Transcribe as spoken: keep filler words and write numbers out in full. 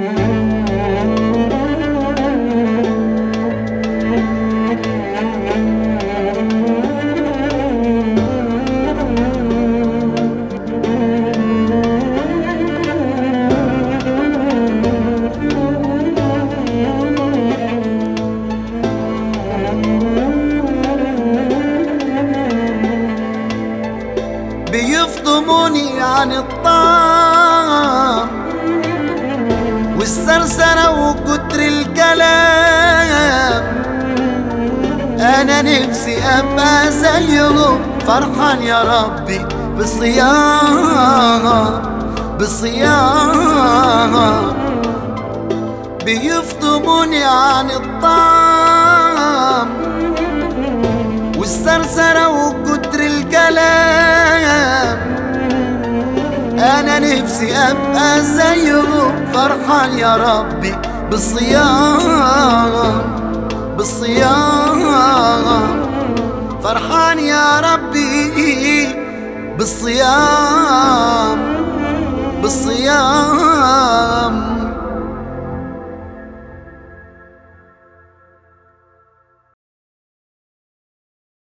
بيفضموني عن الطعم والسرسرة وكتر الكلام. أنا نفسي أبقى زيهم فرحان يا ربي بالصيام بالصيام. بيفضموني عن الطعم والسرسرة وكتر الكلام. أنا نفسي أبقى زيهم فرحان يا ربي بالصيام بالصيام. فرحان يا ربي بالصيام بالصيام.